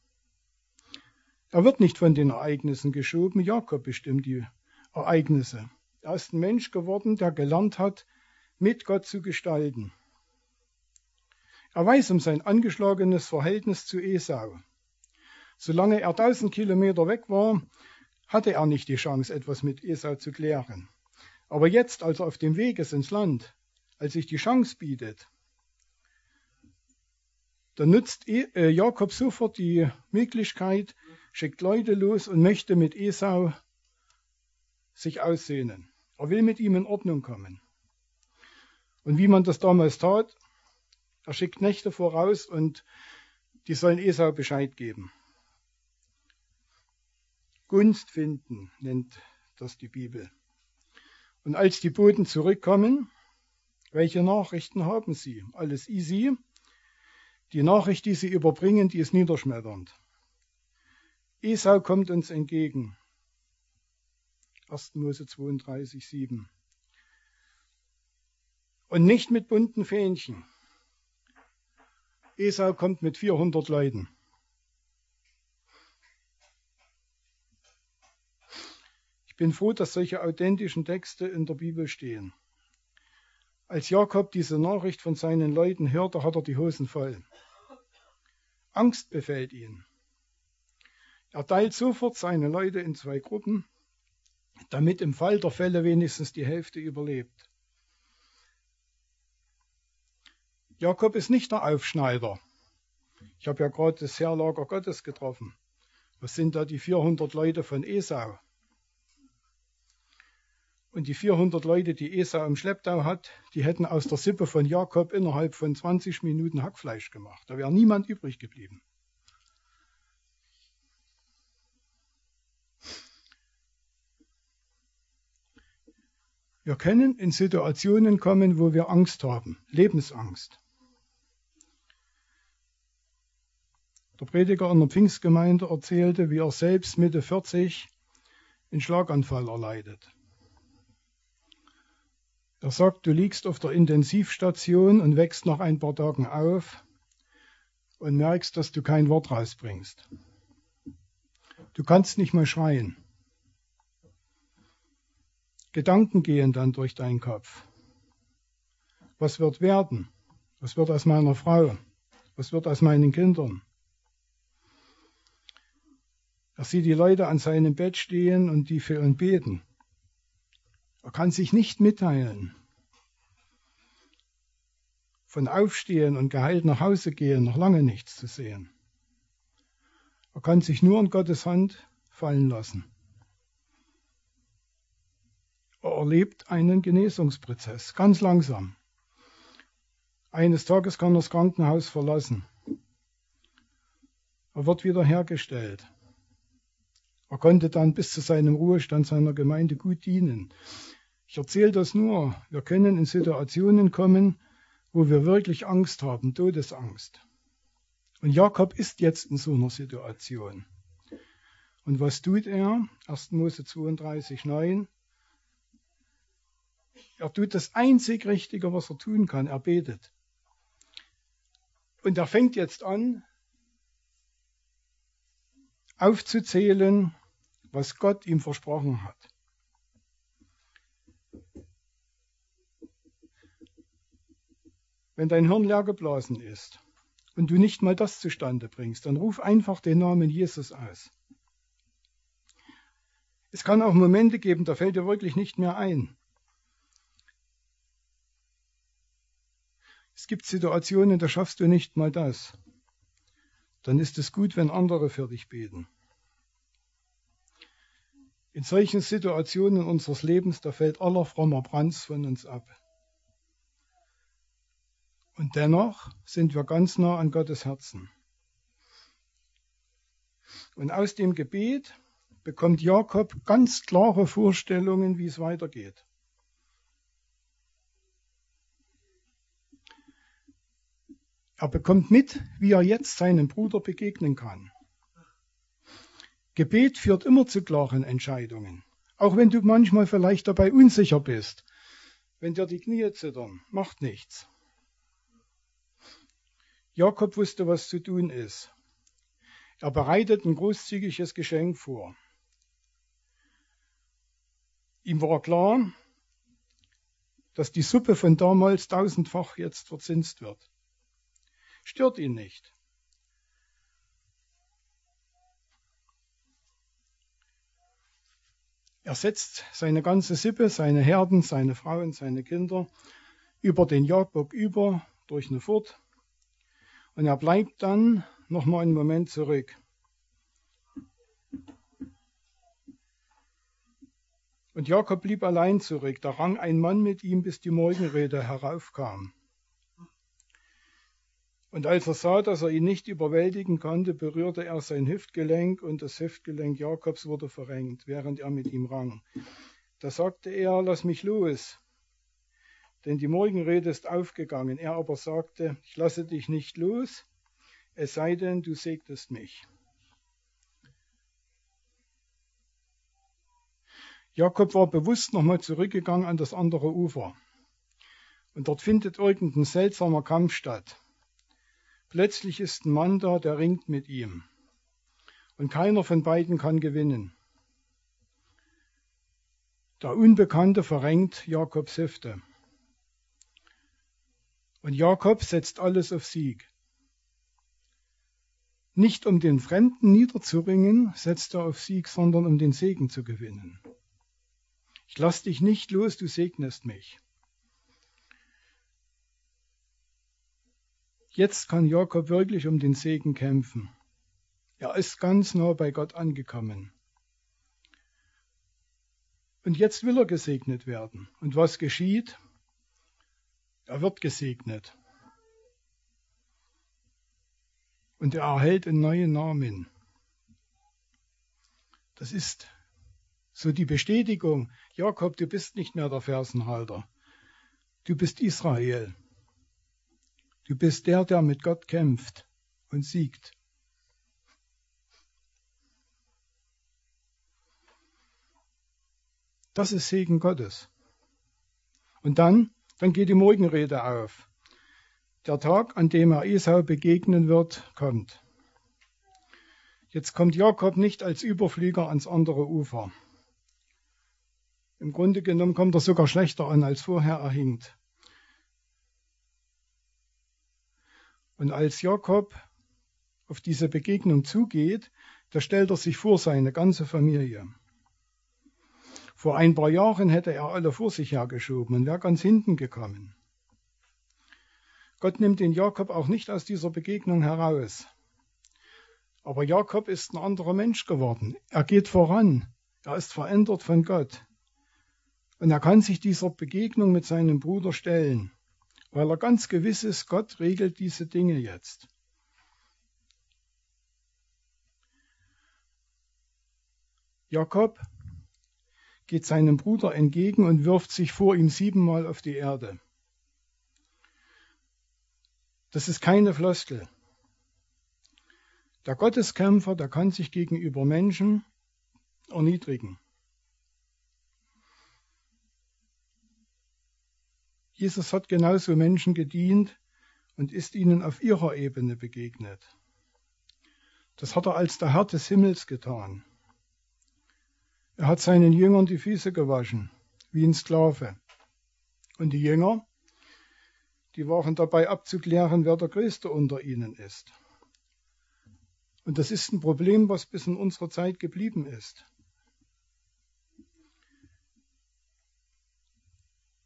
Er wird nicht von den Ereignissen geschoben, Jakob bestimmt die Ereignisse. Er ist ein Mensch geworden, der gelernt hat, mit Gott zu gestalten. Er weiß um sein angeschlagenes Verhältnis zu Esau. Solange er tausend Kilometer weg war, hatte er nicht die Chance, etwas mit Esau zu klären. Aber jetzt, als er auf dem Weg ist ins Land, als sich die Chance bietet, dann nutzt Jakob sofort die Möglichkeit, schickt Leute los und möchte mit Esau sich aussöhnen. Er will mit ihm in Ordnung kommen. Und wie man das damals tat, er schickt Knechte voraus und die sollen Esau Bescheid geben. Gunst finden, nennt das die Bibel. Und als die Boten zurückkommen, welche Nachrichten haben sie? Alles easy. Die Nachricht, die sie überbringen, die ist niederschmetternd. Esau kommt uns entgegen. erster Mose zweiunddreißig, sieben. Und nicht mit bunten Fähnchen. Esau kommt mit vierhundert Leuten. Ich bin froh, dass solche authentischen Texte in der Bibel stehen. Als Jakob diese Nachricht von seinen Leuten hörte, hat er die Hosen voll. Angst befällt ihn. Er teilt sofort seine Leute in zwei Gruppen, damit im Fall der Fälle wenigstens die Hälfte überlebt. Jakob ist nicht der Aufschneider. Ich habe ja gerade das Heerlager Gottes getroffen. Was sind da die vierhundert Leute von Esau? Und die vierhundert Leute, die Esau im Schlepptau hat, die hätten aus der Sippe von Jakob innerhalb von zwanzig Minuten Hackfleisch gemacht. Da wäre niemand übrig geblieben. Wir können in Situationen kommen, wo wir Angst haben, Lebensangst. Der Prediger in der Pfingstgemeinde erzählte, wie er selbst Mitte vierzig einen Schlaganfall erleidet. Er sagt, du liegst auf der Intensivstation und wächst nach ein paar Tagen auf und merkst, dass du kein Wort rausbringst. Du kannst nicht mehr schreien. Gedanken gehen dann durch deinen Kopf. Was wird werden? Was wird aus meiner Frau? Was wird aus meinen Kindern? Er sieht die Leute an seinem Bett stehen und die für ihn beten. Er kann sich nicht mitteilen. Von Aufstehen und geheilt nach Hause gehen noch lange nichts zu sehen. Er kann sich nur in Gottes Hand fallen lassen. Er erlebt einen Genesungsprozess, ganz langsam. Eines Tages kann er das Krankenhaus verlassen. Er wird wiederhergestellt. Er konnte dann bis zu seinem Ruhestand seiner Gemeinde gut dienen. Ich erzähle das nur. Wir können in Situationen kommen, wo wir wirklich Angst haben, Todesangst. Und Jakob ist jetzt in so einer Situation. Und was tut er? erster Mose zweiunddreißig, neun. Er tut das einzig Richtige, was er tun kann. Er betet. Und er fängt jetzt an, aufzuzählen, was Gott ihm versprochen hat. Wenn dein Hirn leer geblasen ist und du nicht mal das zustande bringst, dann ruf einfach den Namen Jesus aus. Es kann auch Momente geben, da fällt dir wirklich nicht mehr ein. Es gibt Situationen, da schaffst du nicht mal das. dann ist es gut, wenn andere für dich beten. In solchen Situationen unseres Lebens, da fällt aller frommer Brands von uns ab. Und dennoch sind wir ganz nah an Gottes Herzen. Und aus dem Gebet bekommt Jakob ganz klare Vorstellungen, wie es weitergeht. Er bekommt mit, wie er jetzt seinem Bruder begegnen kann. Gebet führt immer zu klaren Entscheidungen. Auch wenn du manchmal vielleicht dabei unsicher bist. Wenn dir die Knie zittern, macht nichts. Jakob wusste, was zu tun ist. Er bereitet ein großzügiges Geschenk vor. Ihm war klar, dass die Suppe von damals tausendfach jetzt verzinst wird. Stört ihn nicht. Er setzt seine ganze Sippe, seine Herden, seine Frauen, seine Kinder über den Jagdbock über, durch eine Furt. Und er bleibt dann noch mal einen Moment zurück. Und Jakob blieb allein zurück. Da rang ein Mann mit ihm, bis die Morgenröte heraufkam. Und als er sah, dass er ihn nicht überwältigen konnte, berührte er sein Hüftgelenk, und das Hüftgelenk Jakobs wurde verrenkt, während er mit ihm rang. Da sagte er: Lass mich los, denn die Morgenröte ist aufgegangen. Er aber sagte: Ich lasse dich nicht los, es sei denn, du segnest mich. Jakob war bewusst nochmal zurückgegangen an das andere Ufer. Und dort findet irgendein seltsamer Kampf statt. Plötzlich ist ein Mann da, der ringt mit ihm. Und keiner von beiden kann gewinnen. Der Unbekannte verrenkt Jakobs Hüfte. Und Jakob setzt alles auf Sieg. Nicht um den Fremden niederzuringen, setzt er auf Sieg, sondern um den Segen zu gewinnen. Ich lass dich nicht los, du segnest mich. Jetzt kann Jakob wirklich um den Segen kämpfen. Er ist ganz nah bei Gott angekommen. Und jetzt will er gesegnet werden. Und was geschieht? Er wird gesegnet. Und er erhält einen neuen Namen. Das ist so die Bestätigung: Jakob, du bist nicht mehr der Fersenhalter. Du bist Israel. Du bist der, der mit Gott kämpft und siegt. Das ist Segen Gottes. Und dann, dann geht die Morgenröte auf. Der Tag, an dem er Esau begegnen wird, kommt. Jetzt kommt Jakob nicht als Überflieger ans andere Ufer. Im Grunde genommen kommt er sogar schlechter an, als vorher er hinkt. Und als Jakob auf diese Begegnung zugeht, da stellt er sich vor seine ganze Familie. Vor ein paar Jahren hätte er alle vor sich hergeschoben und wäre ganz hinten gekommen. Gott nimmt den Jakob auch nicht aus dieser Begegnung heraus. Aber Jakob ist ein anderer Mensch geworden. Er geht voran. Er ist verändert von Gott. Und er kann sich dieser Begegnung mit seinem Bruder stellen, weil er ganz gewiss ist, Gott regelt diese Dinge jetzt. Jakob geht seinem Bruder entgegen und wirft sich vor ihm siebenmal auf die Erde. Das ist keine Floskel. Der Gotteskämpfer, der kann sich gegenüber Menschen erniedrigen. Jesus hat genauso Menschen gedient und ist ihnen auf ihrer Ebene begegnet. Das hat er als der Herr des Himmels getan. Er hat seinen Jüngern die Füße gewaschen, wie ein Sklave. Und die Jünger, die waren dabei abzuklären, wer der Größte unter ihnen ist. Und das ist ein Problem, was bis in unsere Zeit geblieben ist.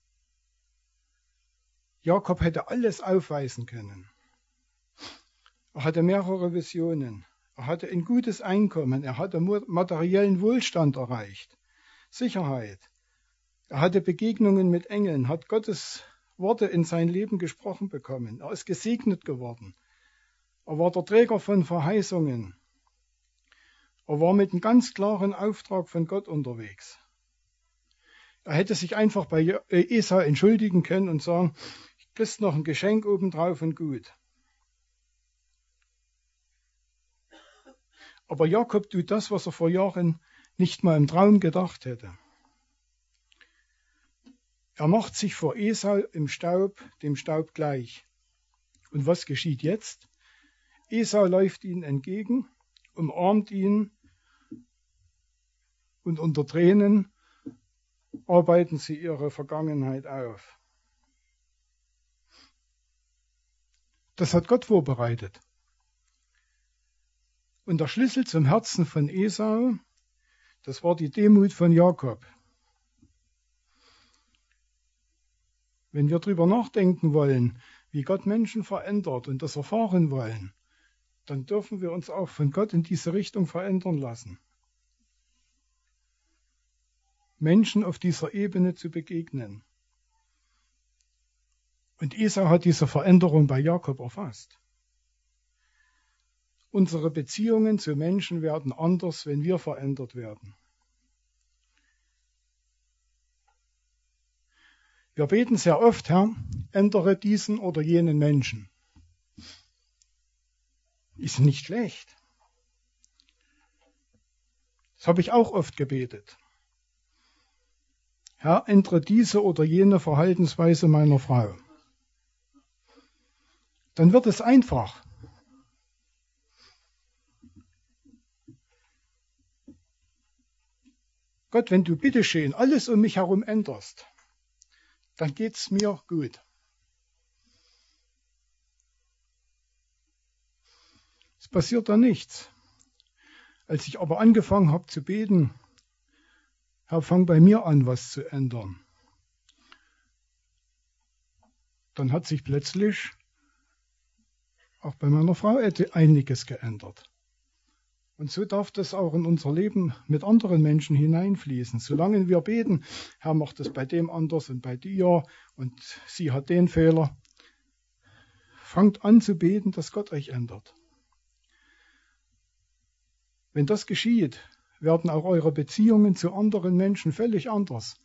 Jakob hätte alles aufweisen können. Er hatte mehrere Visionen. Er hatte ein gutes Einkommen. Er hatte materiellen Wohlstand erreicht. Sicherheit. Er hatte Begegnungen mit Engeln, hat Gottes Worte in sein Leben gesprochen bekommen. Er ist gesegnet geworden. Er war der Träger von Verheißungen. Er war mit einem ganz klaren Auftrag von Gott unterwegs. Er hätte sich einfach bei Esau entschuldigen können und sagen, du kriegst noch ein Geschenk obendrauf und gut. Aber Jakob tut das, was er vor Jahren nicht mal im Traum gedacht hätte. Er macht sich vor Esau im Staub, dem Staub gleich. Und was geschieht jetzt? Esau läuft ihm entgegen, umarmt ihn und unter Tränen arbeiten sie ihre Vergangenheit auf. Das hat Gott vorbereitet. Und der Schlüssel zum Herzen von Esau, das war die Demut von Jakob. Wenn wir darüber nachdenken wollen, wie Gott Menschen verändert und das erfahren wollen, dann dürfen wir uns auch von Gott in diese Richtung verändern lassen. Menschen auf dieser Ebene zu begegnen. Und Esau hat diese Veränderung bei Jakob erfasst. Unsere Beziehungen zu Menschen werden anders, wenn wir verändert werden. Wir beten sehr oft, Herr, ändere diesen oder jenen Menschen. Ist nicht schlecht. Das habe ich auch oft gebetet. Herr, ändere diese oder jene Verhaltensweise meiner Frau. Dann wird es einfach. Gott, wenn du bitteschön alles um mich herum änderst, dann geht's mir gut. Es passiert da nichts. Als ich aber angefangen habe zu beten, Herr, fang bei mir an, was zu ändern. Dann hat sich plötzlich auch bei meiner Frau einiges geändert. Und so darf das auch in unser Leben mit anderen Menschen hineinfließen. Solange wir beten, Herr, macht es bei dem anders und bei dir und sie hat den Fehler. Fangt an zu beten, dass Gott euch ändert. Wenn das geschieht, werden auch eure Beziehungen zu anderen Menschen völlig anders.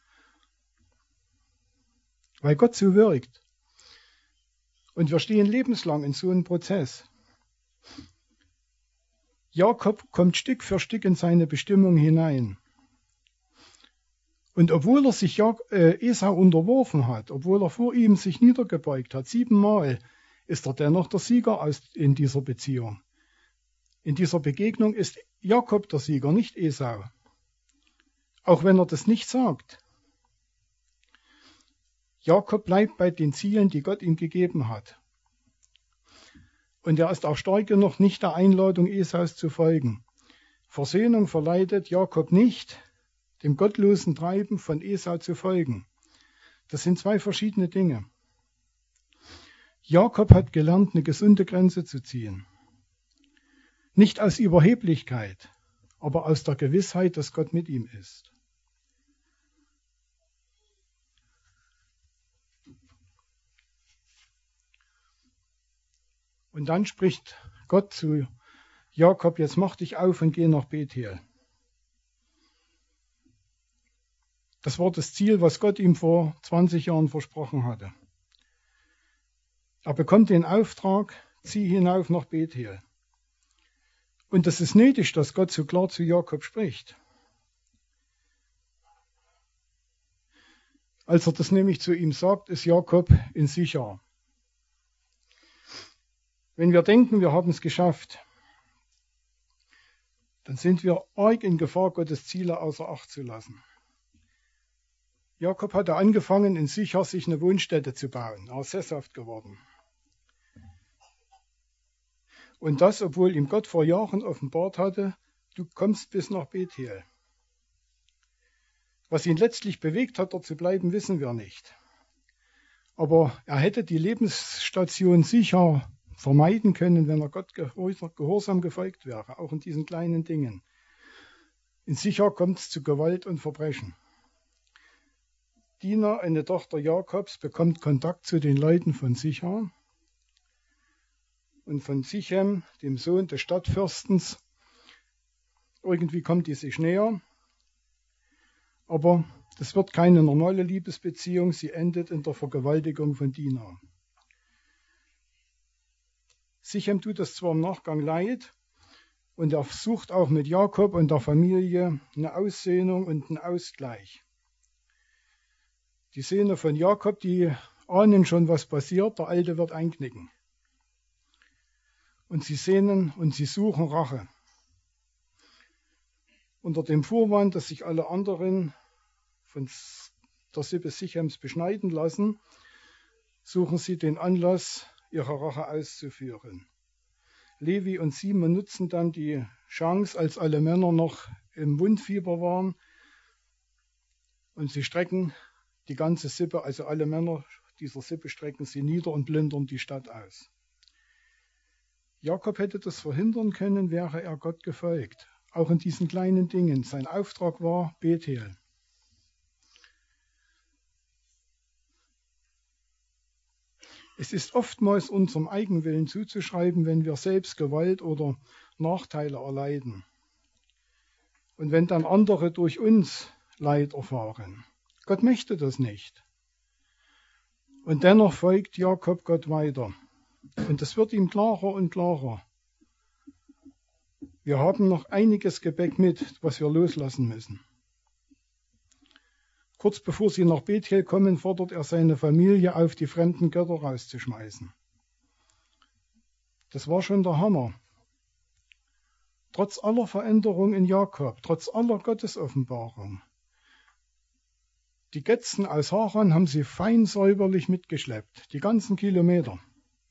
Weil Gott so wirkt. Und wir stehen lebenslang in so einem Prozess. Jakob kommt Stück für Stück in seine Bestimmung hinein. Und obwohl er sich Esau unterworfen hat, obwohl er vor ihm sich niedergebeugt hat, siebenmal, ist er dennoch der Sieger in dieser Beziehung. In dieser Begegnung ist Jakob der Sieger, nicht Esau. Auch wenn er das nicht sagt. Jakob bleibt bei den Zielen, die Gott ihm gegeben hat. Und er ist auch stark genug, nicht der Einladung Esaus zu folgen. Versöhnung verleitet Jakob nicht, dem gottlosen Treiben von Esau zu folgen. Das sind zwei verschiedene Dinge. Jakob hat gelernt, eine gesunde Grenze zu ziehen. Nicht aus Überheblichkeit, aber aus der Gewissheit, dass Gott mit ihm ist. Und dann spricht Gott zu Jakob, jetzt mach dich auf und geh nach Bethel. Das war das Ziel, was Gott ihm vor zwanzig Jahren versprochen hatte. Er bekommt den Auftrag, zieh hinauf nach Bethel. Und das ist nötig, dass Gott so klar zu Jakob spricht. Als er das nämlich zu ihm sagt, ist Jakob in Sicher. Wenn wir denken, wir haben es geschafft, dann sind wir arg in Gefahr, Gottes Ziele außer Acht zu lassen. Jakob hatte angefangen, in Sicher sich eine Wohnstätte zu bauen. Er ist sesshaft geworden. Und das, obwohl ihm Gott vor Jahren offenbart hatte, du kommst bis nach Bethel. Was ihn letztlich bewegt hat, dort zu bleiben, wissen wir nicht. Aber er hätte die Lebensstation Sicher vermeiden können, wenn er Gott gehorsam gefolgt wäre, auch in diesen kleinen Dingen. In Sichar kommt es zu Gewalt und Verbrechen. Dina, eine Tochter Jakobs, bekommt Kontakt zu den Leuten von Sichar. Und von Sichem, dem Sohn des Stadtfürstens, irgendwie kommt die sich näher. Aber das wird keine normale Liebesbeziehung, sie endet in der Vergewaltigung von Dina. Sichem tut es zwar im Nachgang leid und er sucht auch mit Jakob und der Familie eine Aussöhnung und einen Ausgleich. Die Söhne von Jakob, die ahnen schon, was passiert, der Alte wird einknicken. Und sie sehnen und sie suchen Rache. Unter dem Vorwand, dass sich alle anderen von der Sippe Sichems beschneiden lassen, suchen sie den Anlass, ihre Rache auszuführen. Levi und Simon nutzen dann die Chance, als alle Männer noch im Wundfieber waren, und sie strecken die ganze Sippe, also alle Männer dieser Sippe strecken sie nieder und plündern die Stadt aus. Jakob hätte das verhindern können, wäre er Gott gefolgt. Auch in diesen kleinen Dingen. Sein Auftrag war Bethel. Es ist oftmals unserem Eigenwillen zuzuschreiben, wenn wir selbst Gewalt oder Nachteile erleiden. Und wenn dann andere durch uns Leid erfahren. Gott möchte das nicht. Und dennoch folgt Jakob Gott weiter. Und es wird ihm klarer und klarer. Wir haben noch einiges Gepäck mit, was wir loslassen müssen. Kurz bevor sie nach Bethel kommen, fordert er seine Familie auf, die fremden Götter rauszuschmeißen. Das war schon der Hammer. Trotz aller Veränderung in Jakob, trotz aller Gottesoffenbarung. Die Götzen aus Haran haben sie fein säuberlich mitgeschleppt, die ganzen Kilometer.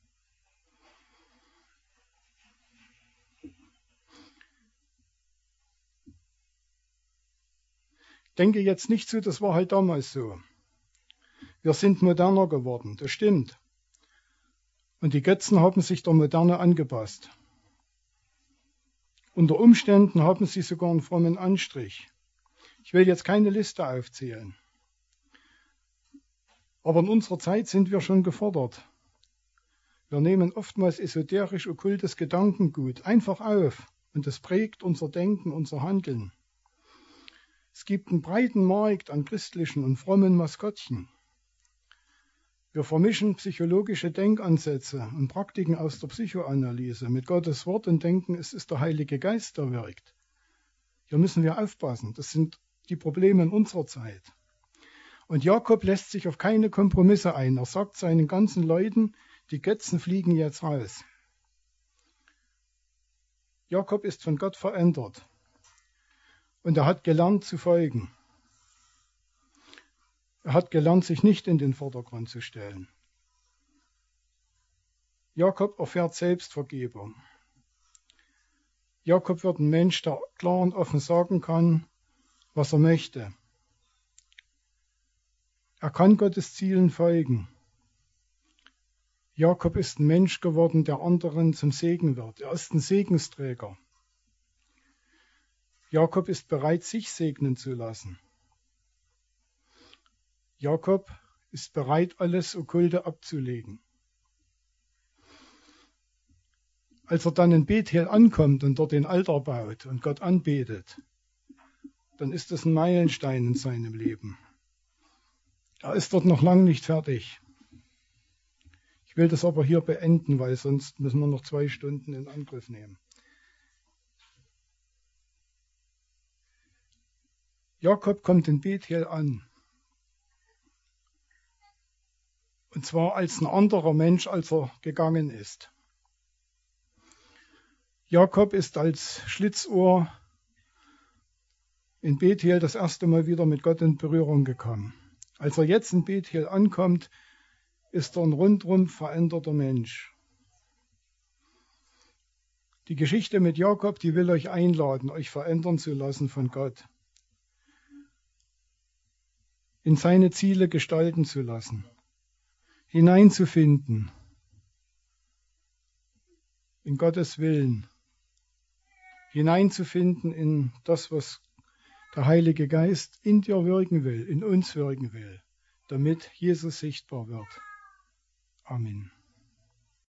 Denke jetzt nicht so, das war halt damals so. Wir sind moderner geworden, das stimmt. Und die Götzen haben sich der Moderne angepasst. Unter Umständen haben sie sogar einen frommen Anstrich. Ich will jetzt keine Liste aufzählen. Aber in unserer Zeit sind wir schon gefordert. Wir nehmen oftmals esoterisch-okkultes Gedankengut einfach auf und es prägt unser Denken, unser Handeln. Es gibt einen breiten Markt an christlichen und frommen Maskottchen. Wir vermischen psychologische Denkansätze und Praktiken aus der Psychoanalyse mit Gottes Wort und denken, es ist der Heilige Geist, der wirkt. Hier müssen wir aufpassen. Das sind die Probleme in unserer Zeit. Und Jakob lässt sich auf keine Kompromisse ein. Er sagt seinen ganzen Leuten, die Götzen fliegen jetzt raus. Jakob ist von Gott verändert. Und er hat gelernt zu folgen. Er hat gelernt, sich nicht in den Vordergrund zu stellen. Jakob erfährt Selbstvergebung. Jakob wird ein Mensch, der klar und offen sagen kann, was er möchte. Er kann Gottes Zielen folgen. Jakob ist ein Mensch geworden, der anderen zum Segen wird. Er ist ein Segensträger. Jakob ist bereit, sich segnen zu lassen. Jakob ist bereit, alles Okkulte abzulegen. Als er dann in Bethel ankommt und dort den Altar baut und Gott anbetet, dann ist das ein Meilenstein in seinem Leben. Er ist dort noch lange nicht fertig. Ich will das aber hier beenden, weil sonst müssen wir noch zwei Stunden in Angriff nehmen. Jakob kommt in Bethel an. Und zwar als ein anderer Mensch, als er gegangen ist. Jakob ist als Schlitzohr in Bethel das erste Mal wieder mit Gott in Berührung gekommen. Als er jetzt in Bethel ankommt, ist er ein rundrum veränderter Mensch. Die Geschichte mit Jakob, die will euch einladen, euch verändern zu lassen von Gott. In seine Ziele gestalten zu lassen, hineinzufinden. in Gottes Willen hineinzufinden in das, was der Heilige Geist in dir wirken will, in uns wirken will, damit Jesus sichtbar wird. Amen.